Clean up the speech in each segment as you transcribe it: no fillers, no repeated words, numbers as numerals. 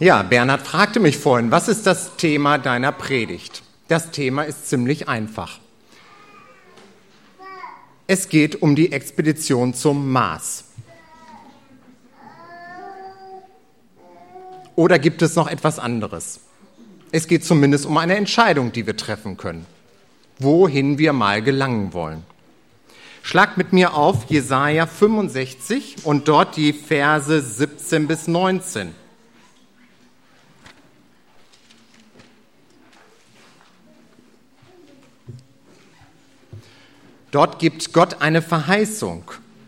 Ja, Bernhard fragte mich vorhin, was ist das Thema deiner Predigt? Das Thema ist ziemlich einfach. Es geht um die Expedition zum Mars. Oder gibt es noch etwas anderes? Es geht zumindest um eine Entscheidung, die wir treffen können, wohin wir mal gelangen wollen. Schlagt mit mir auf Jesaja 65 und dort die Verse 17 bis 19. Dort gibt Gott eine Verheißung,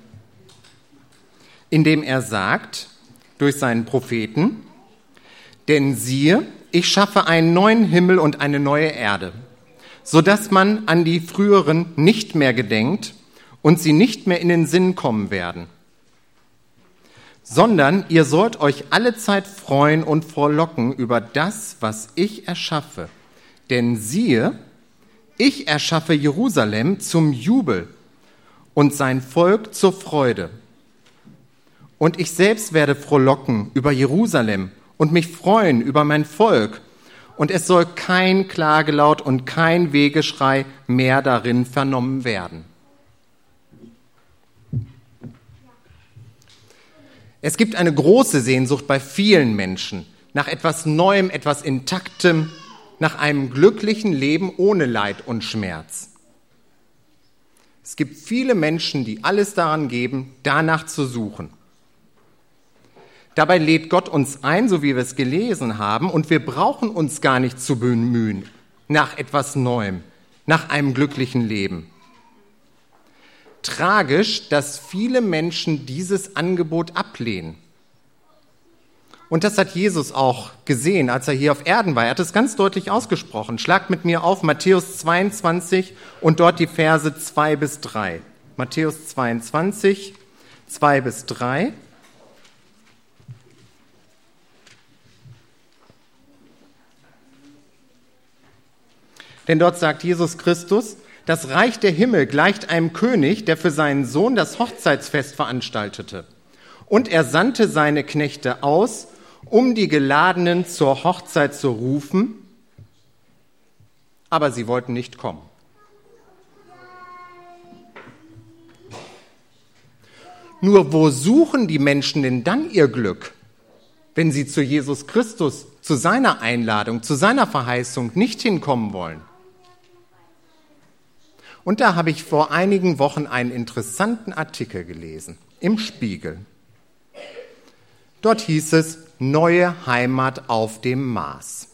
indem er sagt, durch seinen Propheten, denn siehe, ich schaffe einen neuen Himmel und eine neue Erde, sodass man an die früheren nicht mehr gedenkt und sie nicht mehr in den Sinn kommen werden. Sondern ihr sollt euch allezeit freuen und frohlocken über das, was ich erschaffe. Denn siehe, ich erschaffe Jerusalem zum Jubel und sein Volk zur Freude. Und ich selbst werde frohlocken über Jerusalem und mich freuen über mein Volk. Und es soll kein Klagelaut und kein Wehgeschrei mehr darin vernommen werden. Es gibt eine große Sehnsucht bei vielen Menschen nach etwas Neuem, etwas Intaktem, nach einem glücklichen Leben ohne Leid und Schmerz. Es gibt viele Menschen, die alles daran geben, danach zu suchen. Dabei lädt Gott uns ein, so wie wir es gelesen haben, und wir brauchen uns gar nicht zu bemühen nach etwas Neuem, nach einem glücklichen Leben. Tragisch, dass viele Menschen dieses Angebot ablehnen. Und das hat Jesus auch gesehen, als er hier auf Erden war. Er hat es ganz deutlich ausgesprochen. Schlagt mit mir auf Matthäus 22 und dort die Verse 2 bis 3. Matthäus 22, 2 bis 3. Denn dort sagt Jesus Christus, das Reich der Himmel gleicht einem König, der für seinen Sohn das Hochzeitsfest veranstaltete. Und er sandte seine Knechte aus, um die Geladenen zur Hochzeit zu rufen, aber sie wollten nicht kommen. Nur wo suchen die Menschen denn dann ihr Glück, wenn sie zu Jesus Christus, zu seiner Einladung, zu seiner Verheißung nicht hinkommen wollen? Und da habe ich vor einigen Wochen einen interessanten Artikel gelesen, im Spiegel. Dort hieß es, neue Heimat auf dem Mars.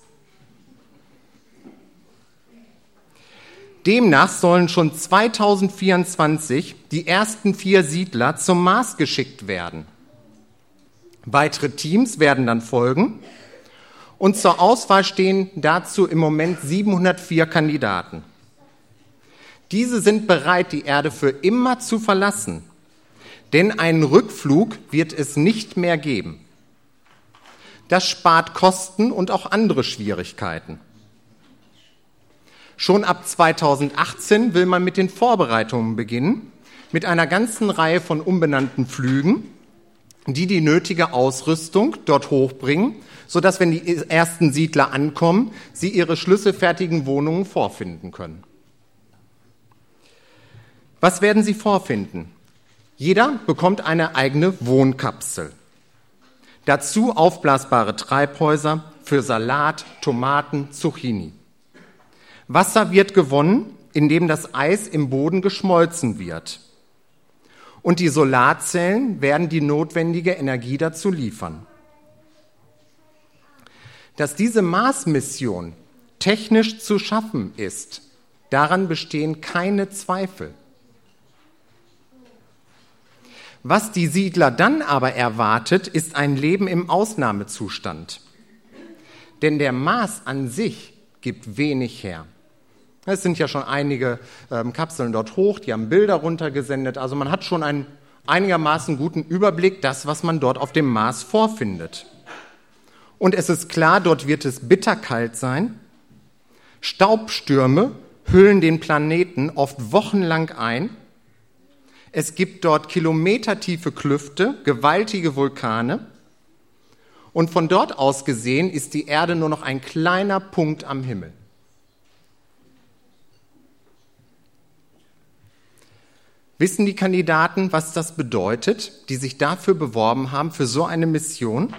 Demnach sollen schon 2024 die ersten 4 Siedler zum Mars geschickt werden. Weitere Teams werden dann folgen und zur Auswahl stehen dazu im Moment 704 Kandidaten. Diese sind bereit, die Erde für immer zu verlassen, denn einen Rückflug wird es nicht mehr geben. Das spart Kosten und auch andere Schwierigkeiten. Schon ab 2018 will man mit den Vorbereitungen beginnen, mit einer ganzen Reihe von umbenannten Flügen, die die nötige Ausrüstung dort hochbringen, sodass, wenn die ersten Siedler ankommen, sie ihre schlüsselfertigen Wohnungen vorfinden können. Was werden sie vorfinden? Jeder bekommt eine eigene Wohnkapsel. Dazu aufblasbare Treibhäuser für Salat, Tomaten, Zucchini. Wasser wird gewonnen, indem das Eis im Boden geschmolzen wird. Und die Solarzellen werden die notwendige Energie dazu liefern. Dass diese Mars-Mission technisch zu schaffen ist, daran bestehen keine Zweifel. Was die Siedler dann aber erwartet, ist ein Leben im Ausnahmezustand. Denn der Mars an sich gibt wenig her. Es sind ja schon einige Kapseln dort hoch, die haben Bilder runtergesendet. Also man hat schon einen einigermaßen guten Überblick, das, was man dort auf dem Mars vorfindet. Und es ist klar, dort wird es bitterkalt sein. Staubstürme hüllen den Planeten oft wochenlang ein. Es gibt dort kilometertiefe Klüfte, gewaltige Vulkane. Und von dort aus gesehen ist die Erde nur noch ein kleiner Punkt am Himmel. Wissen die Kandidaten, was das bedeutet, die sich dafür beworben haben, für so eine Mission?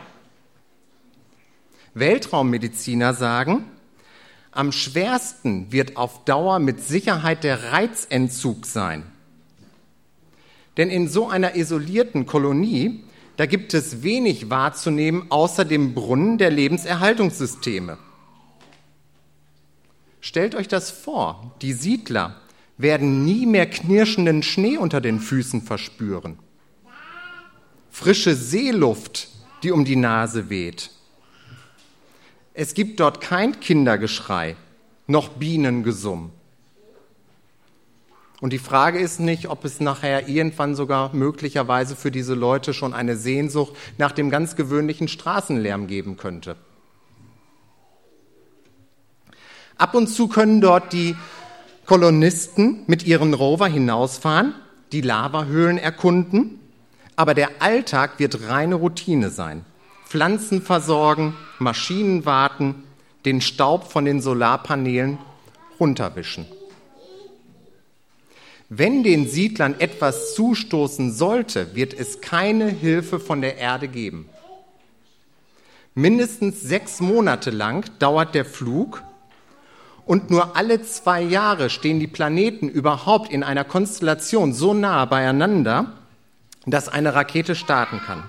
Weltraummediziner sagen, am schwersten wird auf Dauer mit Sicherheit der Reizentzug sein. Denn in so einer isolierten Kolonie, da gibt es wenig wahrzunehmen außer dem Brunnen der Lebenserhaltungssysteme. Stellt euch das vor, die Siedler werden nie mehr knirschenden Schnee unter den Füßen verspüren. Frische Seeluft, die um die Nase weht. Es gibt dort kein Kindergeschrei, noch Bienengesumm. Und die Frage ist nicht, ob es nachher irgendwann sogar möglicherweise für diese Leute schon eine Sehnsucht nach dem ganz gewöhnlichen Straßenlärm geben könnte. Ab und zu können dort die Kolonisten mit ihren Rover hinausfahren, die Lavahöhlen erkunden, aber der Alltag wird reine Routine sein. Pflanzen versorgen, Maschinen warten, den Staub von den Solarpanelen runterwischen. Wenn den Siedlern etwas zustoßen sollte, wird es keine Hilfe von der Erde geben. Mindestens 6 Monate lang dauert der Flug und nur alle 2 Jahre stehen die Planeten überhaupt in einer Konstellation so nah beieinander, dass eine Rakete starten kann.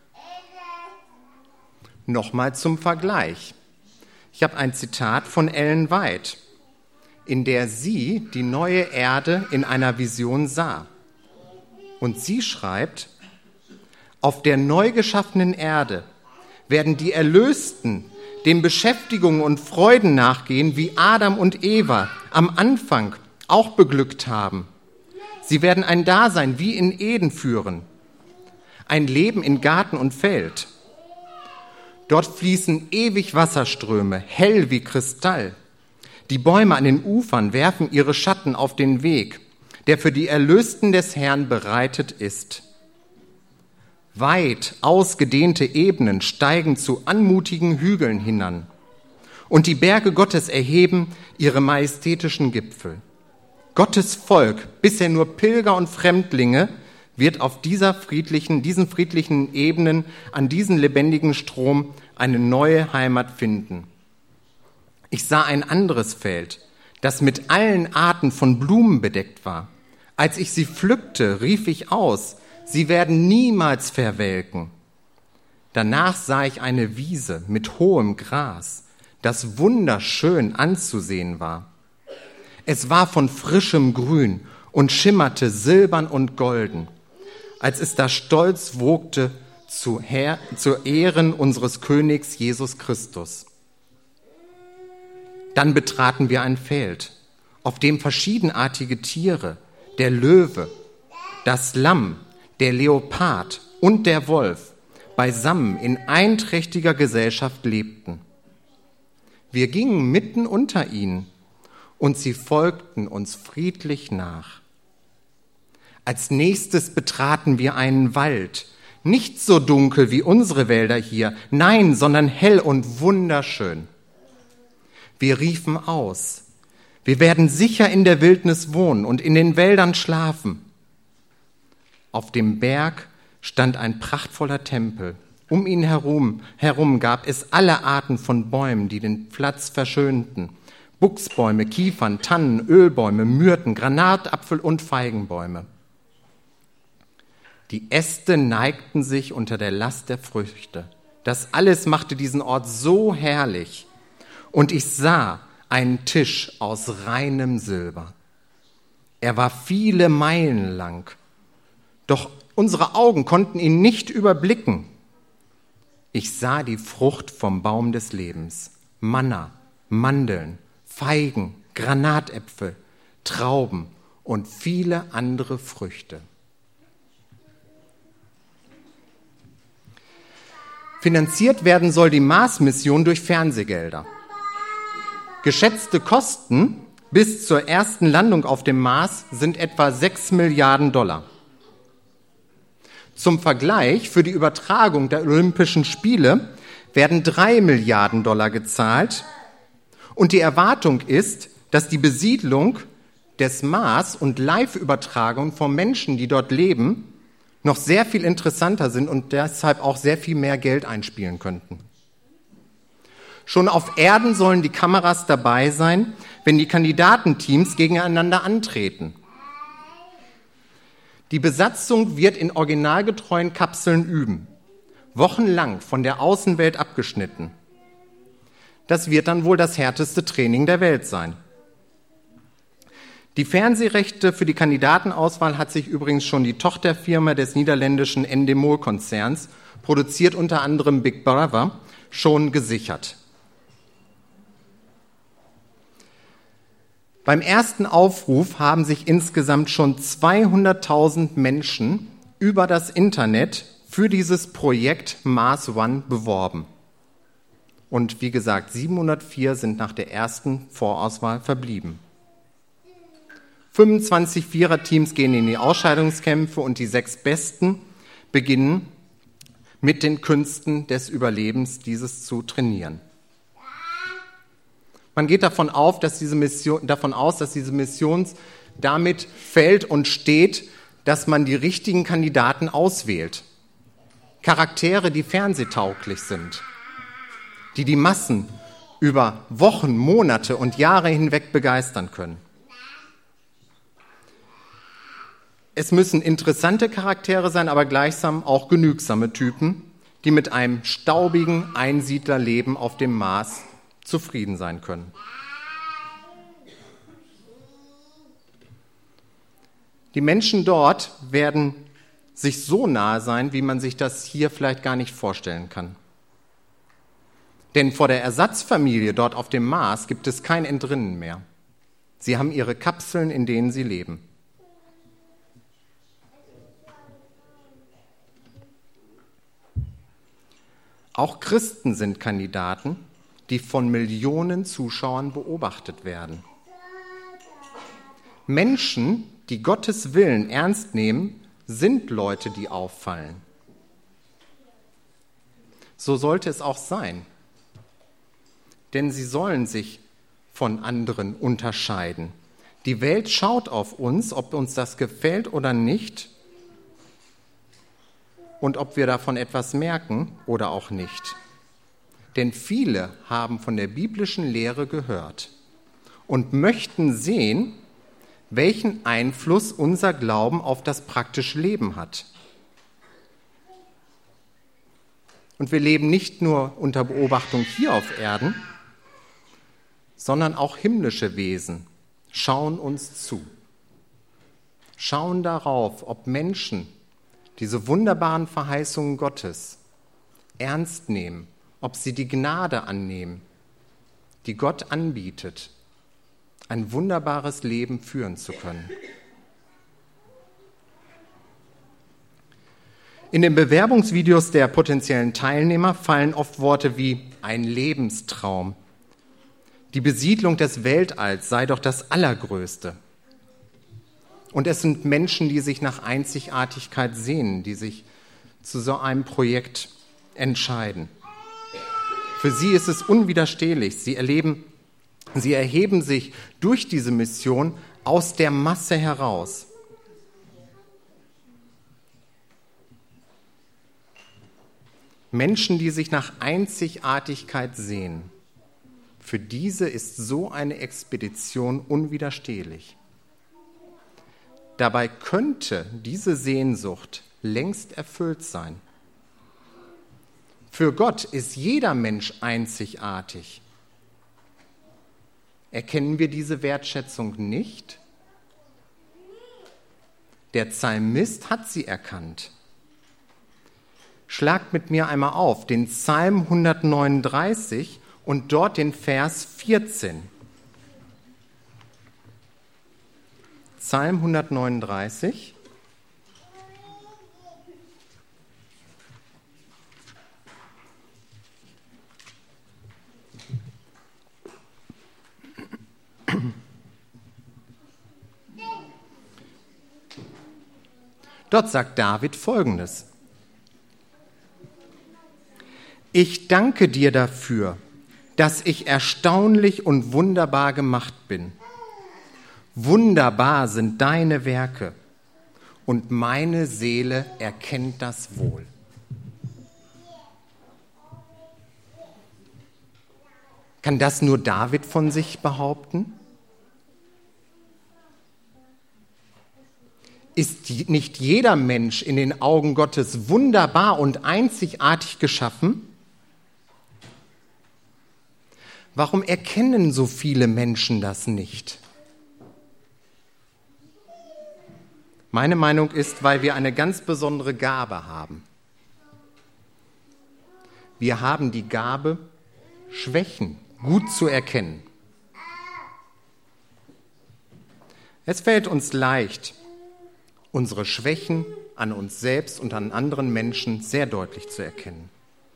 Nochmal zum Vergleich. Ich habe ein Zitat von Ellen White, in der sie die neue Erde in einer Vision sah. Und sie schreibt, auf der neu geschaffenen Erde werden die Erlösten den Beschäftigungen und Freuden nachgehen, wie Adam und Eva am Anfang auch beglückt haben. Sie werden ein Dasein wie in Eden führen, ein Leben in Garten und Feld. Dort fließen ewig Wasserströme, hell wie Kristall. Die Bäume an den Ufern werfen ihre Schatten auf den Weg, der für die Erlösten des Herrn bereitet ist. Weit ausgedehnte Ebenen steigen zu anmutigen Hügeln hinan, und die Berge Gottes erheben ihre majestätischen Gipfel. Gottes Volk, bisher nur Pilger und Fremdlinge, wird auf diesen friedlichen Ebenen, an diesen lebendigen Strom eine neue Heimat finden. Ich sah ein anderes Feld, das mit allen Arten von Blumen bedeckt war. Als ich sie pflückte, rief ich aus, sie werden niemals verwelken. Danach sah ich eine Wiese mit hohem Gras, das wunderschön anzusehen war. Es war von frischem Grün und schimmerte silbern und golden, als es da stolz wogte zu Ehren unseres Königs Jesus Christus. Dann betraten wir ein Feld, auf dem verschiedenartige Tiere, der Löwe, das Lamm, der Leopard und der Wolf beisammen in einträchtiger Gesellschaft lebten. Wir gingen mitten unter ihnen und sie folgten uns friedlich nach. Als nächstes betraten wir einen Wald, nicht so dunkel wie unsere Wälder hier, nein, sondern hell und wunderschön. Wir riefen aus, wir werden sicher in der Wildnis wohnen und in den Wäldern schlafen. Auf dem Berg stand ein prachtvoller Tempel. Um ihn herum gab es alle Arten von Bäumen, die den Platz verschönten. Buchsbäume, Kiefern, Tannen, Ölbäume, Myrten, Granatapfel und Feigenbäume. Die Äste neigten sich unter der Last der Früchte. Das alles machte diesen Ort so herrlich. Und ich sah einen Tisch aus reinem Silber. Er war viele Meilen lang. Doch unsere Augen konnten ihn nicht überblicken. Ich sah die Frucht vom Baum des Lebens. Manna, Mandeln, Feigen, Granatäpfel, Trauben und viele andere Früchte. Finanziert werden soll die Mars-Mission durch Fernsehgelder. Geschätzte Kosten bis zur ersten Landung auf dem Mars sind etwa 6 Milliarden $. Zum Vergleich, für die Übertragung der Olympischen Spiele werden 3 Milliarden Dollar gezahlt und die Erwartung ist, dass die Besiedlung des Mars und Live-Übertragungen von Menschen, die dort leben, noch sehr viel interessanter sind und deshalb auch sehr viel mehr Geld einspielen könnten. Schon auf Erden sollen die Kameras dabei sein, wenn die Kandidatenteams gegeneinander antreten. Die Besatzung wird in originalgetreuen Kapseln üben, wochenlang von der Außenwelt abgeschnitten. Das wird dann wohl das härteste Training der Welt sein. Die Fernsehrechte für die Kandidatenauswahl hat sich übrigens schon die Tochterfirma des niederländischen Endemol-Konzerns, produziert unter anderem Big Brother, schon gesichert. Beim ersten Aufruf haben sich insgesamt schon 200.000 Menschen über das Internet für dieses Projekt Mars One beworben. Und wie gesagt, 704 sind nach der ersten Vorauswahl verblieben. 25 Viererteams gehen in die Ausscheidungskämpfe und die 6 Besten beginnen mit den Künsten des Überlebens, dieses zu trainieren. Man geht davon aus, dass diese Mission damit fällt und steht, dass man die richtigen Kandidaten auswählt. Charaktere, die fernsehtauglich sind, die die Massen über Wochen, Monate und Jahre hinweg begeistern können. Es müssen interessante Charaktere sein, aber gleichsam auch genügsame Typen, die mit einem staubigen Einsiedlerleben auf dem Mars zufrieden sein können. Die Menschen dort werden sich so nahe sein, wie man sich das hier vielleicht gar nicht vorstellen kann. Denn vor der Ersatzfamilie dort auf dem Mars gibt es kein Entrinnen mehr. Sie haben ihre Kapseln, in denen sie leben. Auch Christen sind Kandidaten, die von Millionen Zuschauern beobachtet werden. Menschen, die Gottes Willen ernst nehmen, sind Leute, die auffallen. So sollte es auch sein. Denn sie sollen sich von anderen unterscheiden. Die Welt schaut auf uns, ob uns das gefällt oder nicht, und ob wir davon etwas merken oder auch nicht. Denn viele haben von der biblischen Lehre gehört und möchten sehen, welchen Einfluss unser Glauben auf das praktische Leben hat. Und wir leben nicht nur unter Beobachtung hier auf Erden, sondern auch himmlische Wesen schauen uns zu. Schauen darauf, ob Menschen diese wunderbaren Verheißungen Gottes ernst nehmen, ob sie die Gnade annehmen, die Gott anbietet, ein wunderbares Leben führen zu können. In den Bewerbungsvideos der potenziellen Teilnehmer fallen oft Worte wie ein Lebenstraum. Die Besiedlung des Weltalls sei doch das Allergrößte. Und es sind Menschen, die sich nach Einzigartigkeit sehnen, die sich zu so einem Projekt entscheiden. Für sie ist es unwiderstehlich. Sie erheben sich durch diese Mission aus der Masse heraus. Menschen, die sich nach Einzigartigkeit sehnen. Für diese ist so eine Expedition unwiderstehlich. Dabei könnte diese Sehnsucht längst erfüllt sein. Für Gott ist jeder Mensch einzigartig. Erkennen wir diese Wertschätzung nicht? Der Psalmist hat sie erkannt. Schlagt mit mir einmal auf den Psalm 139 und dort den Vers 14. Psalm 139. Dort sagt David Folgendes: Ich danke dir dafür, dass ich erstaunlich und wunderbar gemacht bin. Wunderbar sind deine Werke und meine Seele erkennt das wohl. Kann das nur David von sich behaupten? Ist nicht jeder Mensch in den Augen Gottes wunderbar und einzigartig geschaffen? Warum erkennen so viele Menschen das nicht? Meine Meinung ist, weil wir eine ganz besondere Gabe haben. Wir haben die Gabe, Schwächen gut zu erkennen. Es fällt uns leicht, unsere Schwächen an uns selbst und an anderen Menschen sehr deutlich zu erkennen.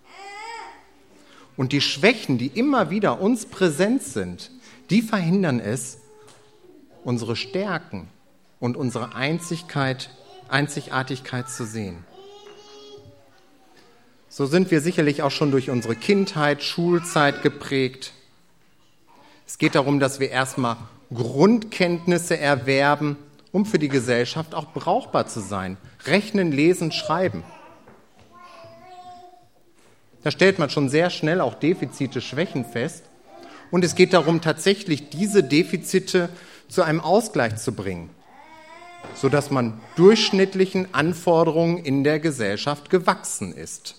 Und die Schwächen, die immer wieder uns präsent sind, die verhindern es, unsere Stärken und unsere Einzigartigkeit zu sehen. So sind wir sicherlich auch schon durch unsere Kindheit, Schulzeit geprägt. Es geht darum, dass wir erstmal Grundkenntnisse erwerben, um für die Gesellschaft auch brauchbar zu sein. Rechnen, lesen, schreiben. Da stellt man schon sehr schnell auch Defizite, Schwächen fest. Und es geht darum, tatsächlich diese Defizite zu einem Ausgleich zu bringen, sodass man durchschnittlichen Anforderungen in der Gesellschaft gewachsen ist.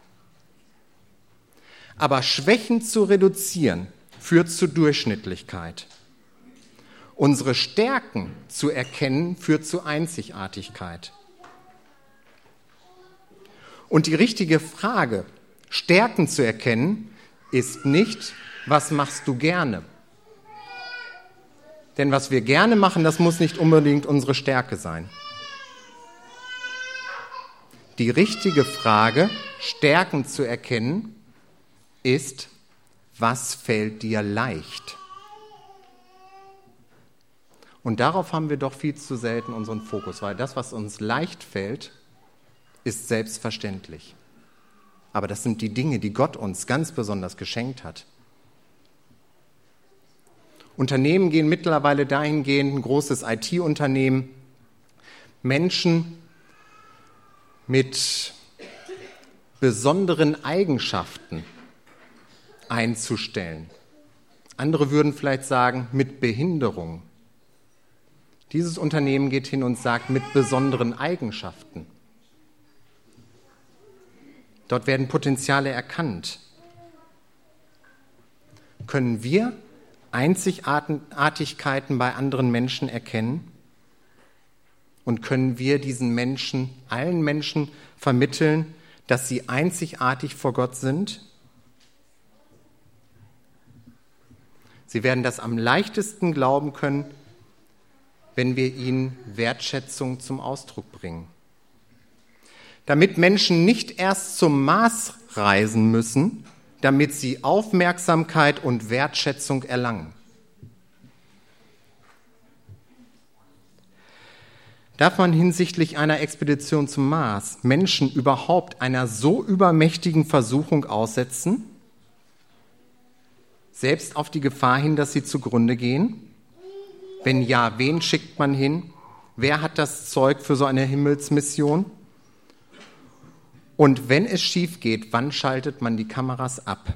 Aber Schwächen zu reduzieren, führt zu Durchschnittlichkeit. Unsere Stärken zu erkennen, führt zu Einzigartigkeit. Und die richtige Frage, Stärken zu erkennen, ist nicht, was machst du gerne? Denn was wir gerne machen, das muss nicht unbedingt unsere Stärke sein. Die richtige Frage, Stärken zu erkennen, ist, was fällt dir leicht? Und darauf haben wir doch viel zu selten unseren Fokus, weil das, was uns leicht fällt, ist selbstverständlich. Aber das sind die Dinge, die Gott uns ganz besonders geschenkt hat. Unternehmen gehen mittlerweile dahingehend, ein großes IT-Unternehmen, Menschen mit besonderen Eigenschaften einzustellen. Andere würden vielleicht sagen, mit Behinderung. Dieses Unternehmen geht hin und sagt, mit besonderen Eigenschaften. Dort werden Potenziale erkannt. Können wir Einzigartigkeiten bei anderen Menschen erkennen? Und können wir diesen Menschen, allen Menschen vermitteln, dass sie einzigartig vor Gott sind? Sie werden das am leichtesten glauben können, wenn wir ihnen Wertschätzung zum Ausdruck bringen. Damit Menschen nicht erst zum Mars reisen müssen, damit sie Aufmerksamkeit und Wertschätzung erlangen. Darf man hinsichtlich einer Expedition zum Mars Menschen überhaupt einer so übermächtigen Versuchung aussetzen? Selbst auf die Gefahr hin, dass sie zugrunde gehen? Wenn ja, wen schickt man hin? Wer hat das Zeug für so eine Himmelsmission? Und wenn es schief geht, wann schaltet man die Kameras ab?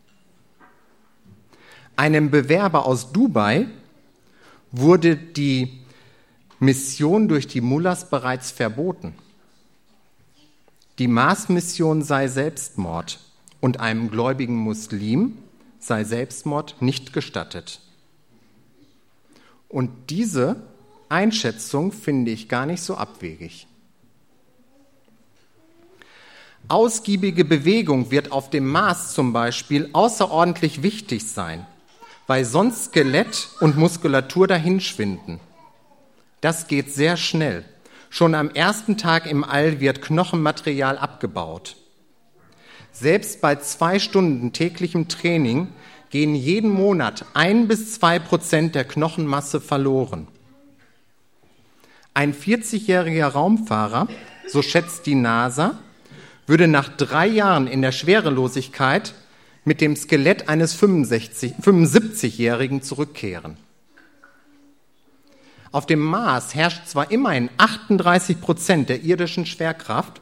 Einem Bewerber aus Dubai wurde die Mission durch die Mullahs bereits verboten. Die Mars-Mission sei Selbstmord und einem gläubigen Muslim sei Selbstmord nicht gestattet. Und diese Einschätzung finde ich gar nicht so abwegig. Ausgiebige Bewegung wird auf dem Mars zum Beispiel außerordentlich wichtig sein, weil sonst Skelett und Muskulatur dahinschwinden. Das geht sehr schnell. Schon am ersten Tag im All wird Knochenmaterial abgebaut. Selbst bei 2 Stunden täglichem Training gehen jeden Monat 1-2% der Knochenmasse verloren. Ein 40-jähriger Raumfahrer, so schätzt die NASA, würde nach 3 Jahren in der Schwerelosigkeit mit dem Skelett eines 75-Jährigen zurückkehren. Auf dem Mars herrscht zwar immerhin 38% der irdischen Schwerkraft,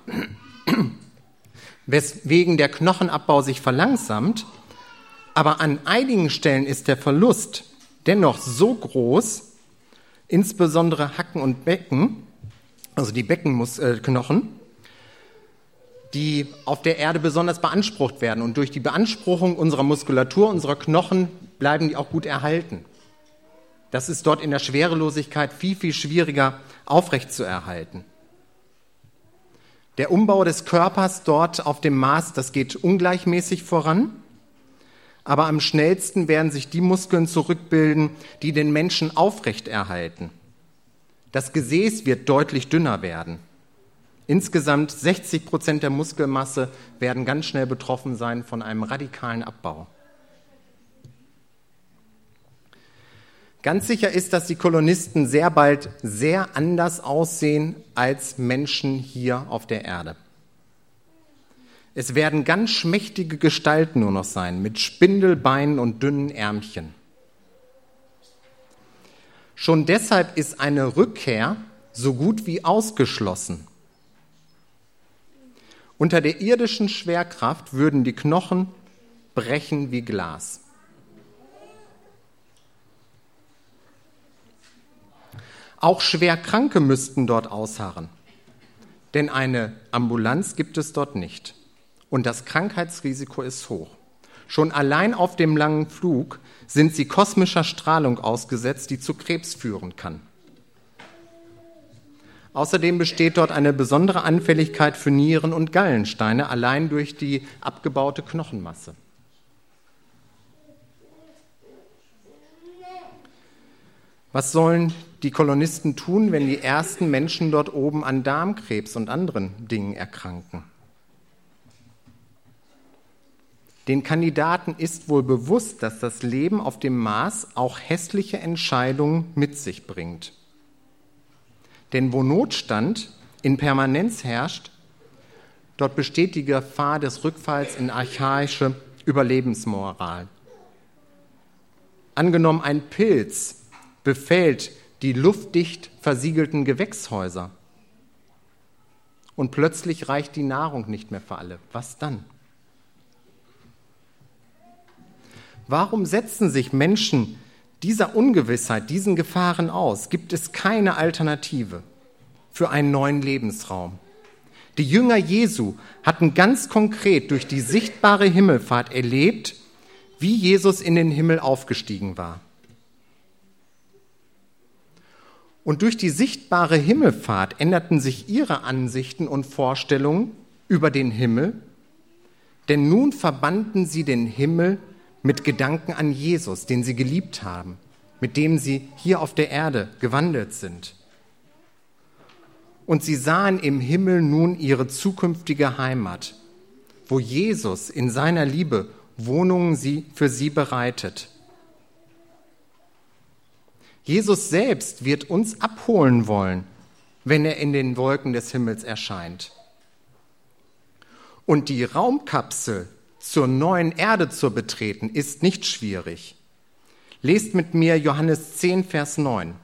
weswegen der Knochenabbau sich verlangsamt, aber an einigen Stellen ist der Verlust dennoch so groß, insbesondere Hacken und Becken, also die Beckenknochen, die auf der Erde besonders beansprucht werden. Und durch die Beanspruchung unserer Muskulatur, unserer Knochen, bleiben die auch gut erhalten. Das ist dort in der Schwerelosigkeit viel, viel schwieriger aufrechtzuerhalten. Der Umbau des Körpers dort auf dem Mars, das geht ungleichmäßig voran. Aber am schnellsten werden sich die Muskeln zurückbilden, die den Menschen aufrechterhalten. Das Gesäß wird deutlich dünner werden. Insgesamt 60% der Muskelmasse werden ganz schnell betroffen sein von einem radikalen Abbau. Ganz sicher ist, dass die Kolonisten sehr bald sehr anders aussehen als Menschen hier auf der Erde. Es werden ganz schmächtige Gestalten nur noch sein, mit Spindelbeinen und dünnen Ärmchen. Schon deshalb ist eine Rückkehr so gut wie ausgeschlossen. Unter der irdischen Schwerkraft würden die Knochen brechen wie Glas. Auch Schwerkranke müssten dort ausharren, denn eine Ambulanz gibt es dort nicht. Und das Krankheitsrisiko ist hoch. Schon allein auf dem langen Flug sind sie kosmischer Strahlung ausgesetzt, die zu Krebs führen kann. Außerdem besteht dort eine besondere Anfälligkeit für Nieren- und Gallensteine, allein durch die abgebaute Knochenmasse. Was sollen die Kolonisten tun, wenn die ersten Menschen dort oben an Darmkrebs und anderen Dingen erkranken? Den Kandidaten ist wohl bewusst, dass das Leben auf dem Mars auch hässliche Entscheidungen mit sich bringt. Denn wo Notstand in Permanenz herrscht, dort besteht die Gefahr des Rückfalls in archaische Überlebensmoral. Angenommen, ein Pilz befällt die luftdicht versiegelten Gewächshäuser und plötzlich reicht die Nahrung nicht mehr für alle. Was dann? Warum setzen sich Menschen dieser Ungewissheit, diesen Gefahren aus? Gibt es keine Alternative für einen neuen Lebensraum? Die Jünger Jesu hatten ganz konkret durch die sichtbare Himmelfahrt erlebt, wie Jesus in den Himmel aufgestiegen war. Und durch die sichtbare Himmelfahrt änderten sich ihre Ansichten und Vorstellungen über den Himmel, denn nun verbanden sie den Himmel mit Gedanken an Jesus, den sie geliebt haben, mit dem sie hier auf der Erde gewandelt sind. Und sie sahen im Himmel nun ihre zukünftige Heimat, wo Jesus in seiner Liebe Wohnungen für sie bereitet. Jesus selbst wird uns abholen wollen, wenn er in den Wolken des Himmels erscheint. Und die Raumkapsel zur neuen Erde zu betreten, ist nicht schwierig. Lest mit mir Johannes 10, Vers 9.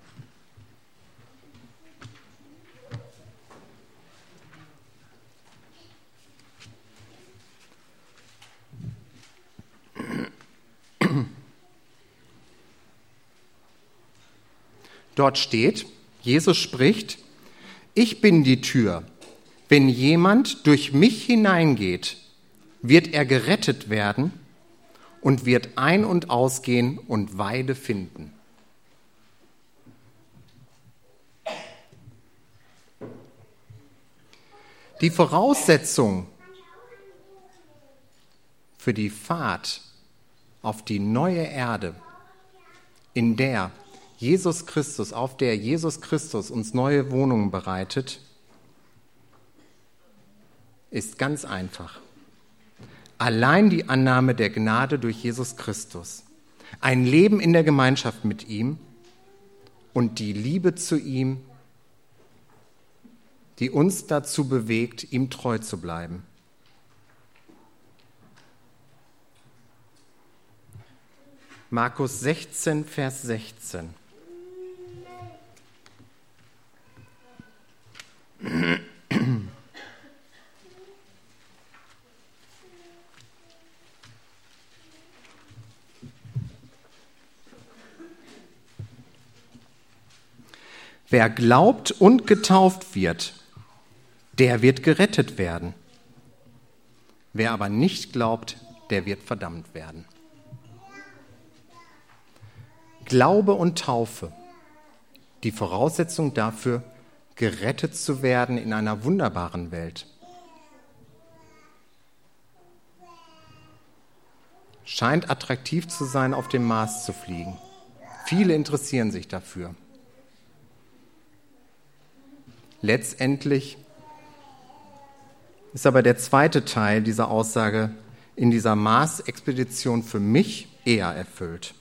Dort steht, Jesus spricht, ich bin die Tür. Wenn jemand durch mich hineingeht, wird er gerettet werden und wird ein- und ausgehen und Weide finden. Die Voraussetzung für die Fahrt auf die neue Erde, auf der Jesus Christus uns neue Wohnungen bereitet, ist ganz einfach. Allein die Annahme der Gnade durch Jesus Christus, ein Leben in der Gemeinschaft mit ihm und die Liebe zu ihm, die uns dazu bewegt, ihm treu zu bleiben. Markus 16, Vers 16. Wer glaubt und getauft wird, der wird gerettet werden. Wer aber nicht glaubt, der wird verdammt werden. Glaube und Taufe, die Voraussetzung dafür, gerettet zu werden in einer wunderbaren Welt. Scheint attraktiv zu sein, auf dem Mars zu fliegen. Viele interessieren sich dafür. Letztendlich ist aber der zweite Teil dieser Aussage in dieser Mars-Expedition für mich eher erfüllt.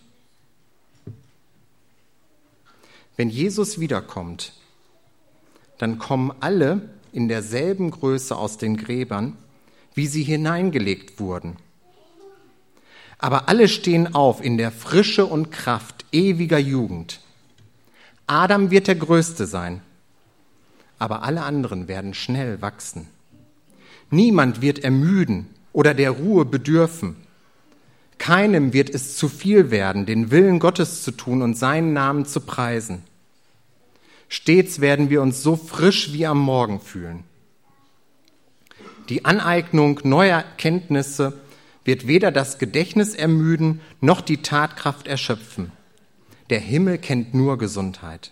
Wenn Jesus wiederkommt, dann kommen alle in derselben Größe aus den Gräbern, wie sie hineingelegt wurden. Aber alle stehen auf in der Frische und Kraft ewiger Jugend. Adam wird der Größte sein, aber alle anderen werden schnell wachsen. Niemand wird ermüden oder der Ruhe bedürfen. Keinem wird es zu viel werden, den Willen Gottes zu tun und seinen Namen zu preisen. Stets werden wir uns so frisch wie am Morgen fühlen. Die Aneignung neuer Kenntnisse wird weder das Gedächtnis ermüden, noch die Tatkraft erschöpfen. Der Himmel kennt nur Gesundheit.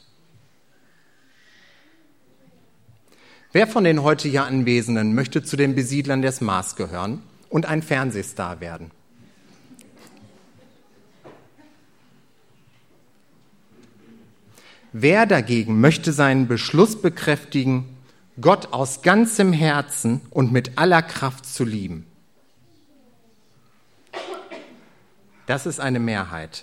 Wer von den heute hier Anwesenden möchte zu den Besiedlern des Mars gehören und ein Fernsehstar werden? Wer dagegen möchte seinen Beschluss bekräftigen, Gott aus ganzem Herzen und mit aller Kraft zu lieben? Das ist eine Mehrheit.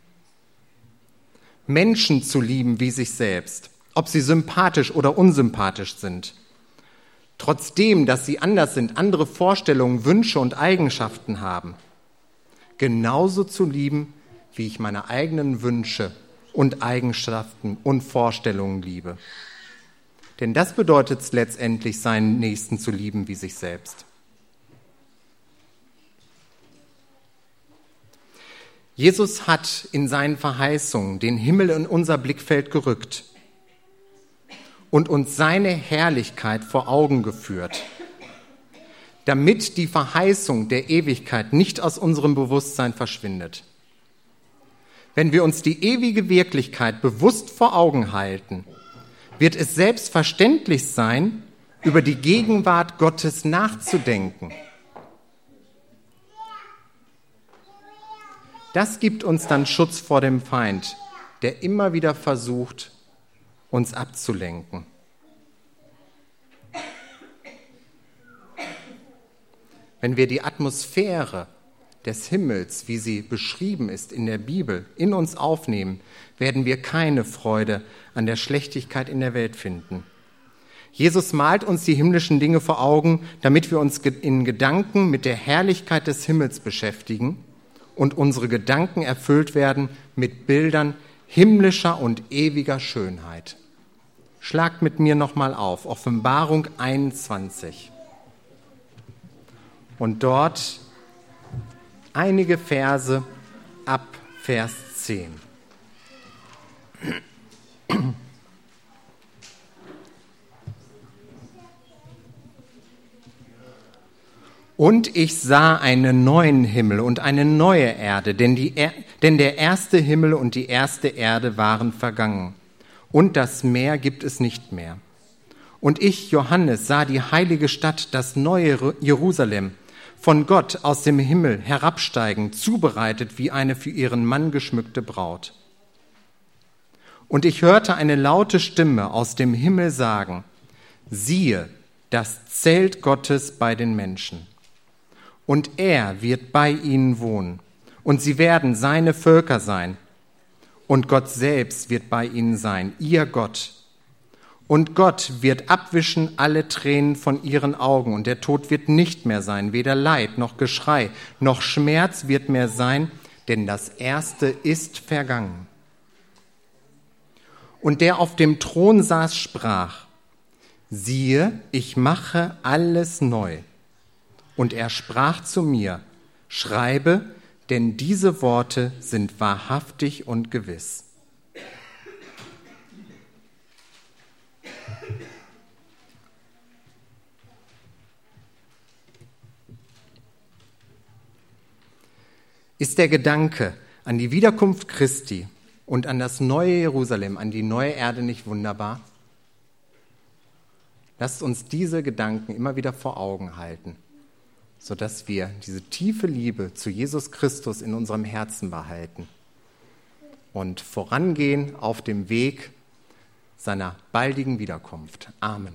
Menschen zu lieben wie sich selbst, ob sie sympathisch oder unsympathisch sind. Trotzdem, dass sie anders sind, andere Vorstellungen, Wünsche und Eigenschaften haben. Genauso zu lieben, wie ich meine eigenen Wünsche und Eigenschaften und Vorstellungen liebe. Denn das bedeutet es letztendlich, seinen Nächsten zu lieben wie sich selbst. Jesus hat in seinen Verheißungen den Himmel in unser Blickfeld gerückt und uns seine Herrlichkeit vor Augen geführt, damit die Verheißung der Ewigkeit nicht aus unserem Bewusstsein verschwindet. Wenn wir uns die ewige Wirklichkeit bewusst vor Augen halten, wird es selbstverständlich sein, über die Gegenwart Gottes nachzudenken. Das gibt uns dann Schutz vor dem Feind, der immer wieder versucht, uns abzulenken. Wenn wir die Atmosphäre des Himmels, wie sie beschrieben ist in der Bibel, in uns aufnehmen, werden wir keine Freude an der Schlechtigkeit in der Welt finden. Jesus malt uns die himmlischen Dinge vor Augen, damit wir uns in Gedanken mit der Herrlichkeit des Himmels beschäftigen und unsere Gedanken erfüllt werden mit Bildern himmlischer und ewiger Schönheit. Schlagt mit mir nochmal auf, Offenbarung 21. Und dort einige Verse ab Vers 10. Und ich sah einen neuen Himmel und eine neue Erde, denn der erste Himmel und die erste Erde waren vergangen, und das Meer gibt es nicht mehr. Und ich, Johannes, sah die heilige Stadt, das neue Jerusalem, von Gott aus dem Himmel herabsteigen, zubereitet wie eine für ihren Mann geschmückte Braut. Und ich hörte eine laute Stimme aus dem Himmel sagen: Siehe, das Zelt Gottes bei den Menschen. Und er wird bei ihnen wohnen, und sie werden seine Völker sein. Und Gott selbst wird bei ihnen sein, ihr Gott. Und Gott wird abwischen alle Tränen von ihren Augen, und der Tod wird nicht mehr sein, weder Leid noch Geschrei noch Schmerz wird mehr sein, denn das Erste ist vergangen. Und der auf dem Thron saß, sprach: Siehe, ich mache alles neu. Und er sprach zu mir: Schreibe, denn diese Worte sind wahrhaftig und gewiss. Ist der Gedanke an die Wiederkunft Christi und an das neue Jerusalem, an die neue Erde nicht wunderbar? Lasst uns diese Gedanken immer wieder vor Augen halten, sodass wir diese tiefe Liebe zu Jesus Christus in unserem Herzen behalten und vorangehen auf dem Weg seiner baldigen Wiederkunft. Amen.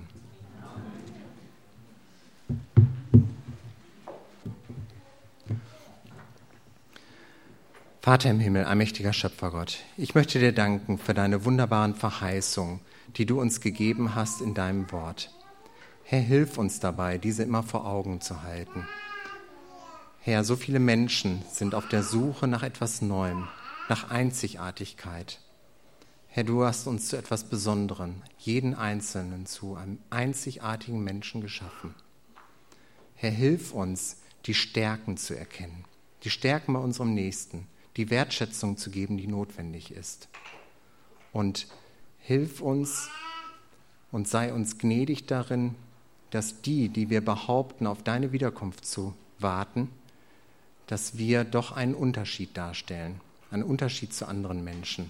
Vater im Himmel, allmächtiger Schöpfergott, ich möchte dir danken für deine wunderbaren Verheißungen, die du uns gegeben hast in deinem Wort. Herr, hilf uns dabei, diese immer vor Augen zu halten. Herr, so viele Menschen sind auf der Suche nach etwas Neuem, nach Einzigartigkeit. Herr, du hast uns zu etwas Besonderem, jeden Einzelnen zu einem einzigartigen Menschen geschaffen. Herr, hilf uns, die Stärken zu erkennen, die Stärken bei unserem Nächsten, die Wertschätzung zu geben, die notwendig ist. Und hilf uns und sei uns gnädig darin, dass die wir behaupten, auf deine Wiederkunft zu warten, dass wir doch einen Unterschied darstellen, einen Unterschied zu anderen Menschen.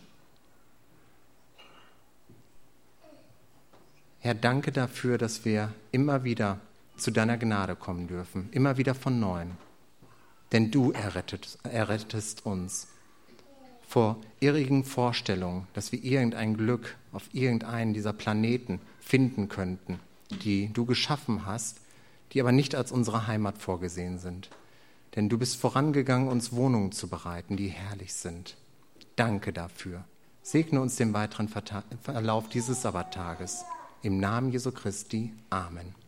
Herr, danke dafür, dass wir immer wieder zu deiner Gnade kommen dürfen, immer wieder von Neuem. Denn du errettest uns vor irrigen Vorstellungen, dass wir irgendein Glück auf irgendeinen dieser Planeten finden könnten, die du geschaffen hast, die aber nicht als unsere Heimat vorgesehen sind. Denn du bist vorangegangen, uns Wohnungen zu bereiten, die herrlich sind. Danke dafür. Segne uns den weiteren Verlauf dieses Sabbattages. Im Namen Jesu Christi. Amen.